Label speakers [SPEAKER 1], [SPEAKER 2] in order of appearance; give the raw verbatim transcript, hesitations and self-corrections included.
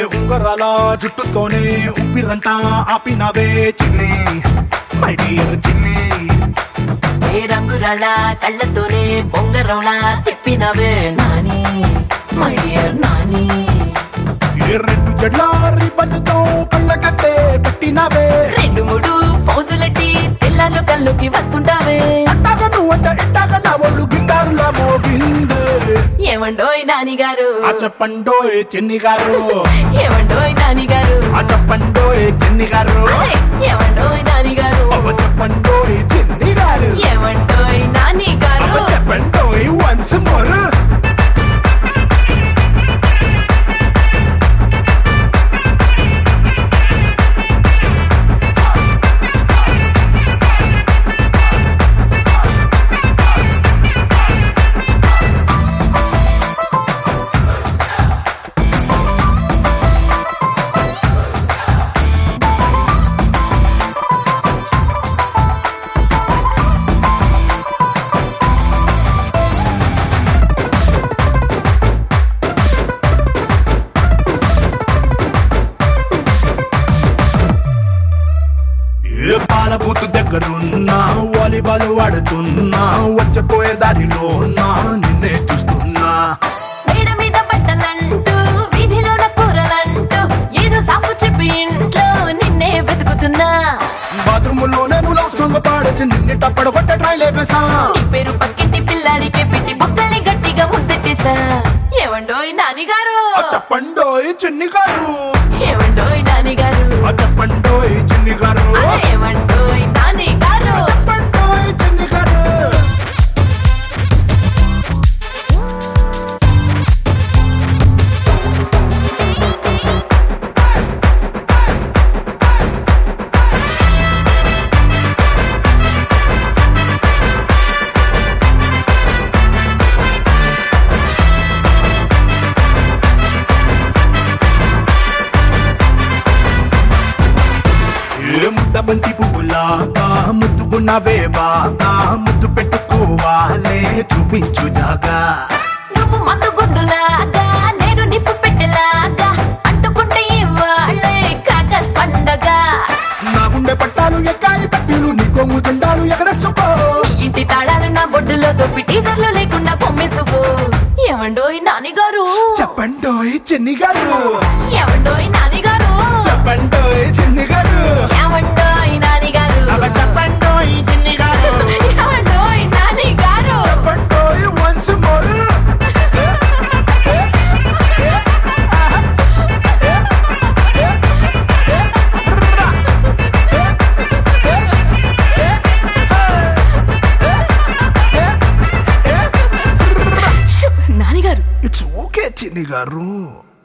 [SPEAKER 1] ఉంగరాల జుట్టుతోనే ఊపిరంతా ఆపినవే చిన్ని my dear చిన్ని
[SPEAKER 2] ఏ రంగురాళ్ళ కళ్ళతోనే బొంగరంలా తిప్పినవే నాని మై డియర్ నాని
[SPEAKER 1] ఏ రెండు జడ్ల రిబ్బన్తో కళ్ళకట్టే కట్టినవే
[SPEAKER 2] రెండు మూడు ఫౌజులెట్టి తెల్లారు కళ్ళుకి వస్తుంటావే
[SPEAKER 1] అట్టాగ నువ్వంట ఇట్టాగ నా ఒళ్ళు గిటారులా మోగిందే
[SPEAKER 2] ఏమండోయ్ నాని గారు
[SPEAKER 1] ఆ చెప్పండోయ్ చిన్ని గారు
[SPEAKER 2] ఏమండోయ్ నాని గారు
[SPEAKER 1] ఆ చెప్పండోయ్ చిన్ని గారు
[SPEAKER 2] ఏమండోయ్ నాని గారు
[SPEAKER 1] అవ్వ చెప్పండోయ్ చిన్ని గారు
[SPEAKER 2] ఏమండోయ్ నాని గారు
[SPEAKER 1] అవ్వ చెప్పండోయ్ వన్స్ మోర్ పాలబూతు దగ్గరున్నా వాలీబాల్ ఆడుతున్నా వచ్చపోయే దారిలో నా నిన్నే చూస్తున్నా
[SPEAKER 2] మేడ మీద బట్టలంటూ వీధిలోన కూరలంటూ ఏదో సాకు చెప్పి ఇంట్లో నిన్నే వెతుకుతున్నా
[SPEAKER 1] బాత్రూమ్ లో నేను లవ్ సాంగ్ పాడేసి నిన్ను టప్పడ కొట్ట ట్రై లేపేసా
[SPEAKER 2] నీ పేరు పక్కింటి పిల్లాడికే పెట్టి బుక్కల్ని గట్టిగా ముద్దెట్టేసా ఏమండోయ్ నాని గారు
[SPEAKER 1] చెప్పండోయ్ చిన్ని గారు
[SPEAKER 2] ఏమండోయ్ నాని గారు
[SPEAKER 1] చెప్పండోయ్ చిన్ని గారు
[SPEAKER 2] ఏమండోయ్ నాని గారు
[SPEAKER 1] చెప్పండోయ్ చిన్ని గారు బంతి పువ్వులాగా ముద్దుకున్నవే బాగా ముద్దు పెట్టుకోవాలే చూపించు జాగా
[SPEAKER 2] నువ్వు మందు గుడ్డులాగా నేను నిప్పు పెట్టెలాగా అంటుకుంటే ఇవాళ్ళే క్రాకర్స్ పండగ
[SPEAKER 1] నా గుండె పట్టాలు ఎక్కాయి పట్టీలు నీ కొంగు జెండాలు ఎగరేసుకో
[SPEAKER 2] నీ ఇంటి తాళాలు నా బొడ్డులో దొప్పి టీజర్లు లేకుండా పొమ్మేసుకో ఏమండోయ్ నాని గారు
[SPEAKER 1] చెప్పండోయ్ చిన్ని గారు
[SPEAKER 2] ఏమండోయ్ నాని గారు
[SPEAKER 1] చెప్పండోయ్ చిన్ని గారు
[SPEAKER 2] ఏమండోయ్ నాని గారు
[SPEAKER 1] చెప్పండోయ్ చిన్ని గారు
[SPEAKER 2] ఏమండోయ్ నాని గారు
[SPEAKER 1] చెప్పండోయ్ వన్స్ మోర్
[SPEAKER 2] నాని గారు
[SPEAKER 1] ఇట్స్ ఓకే చిన్ని గారు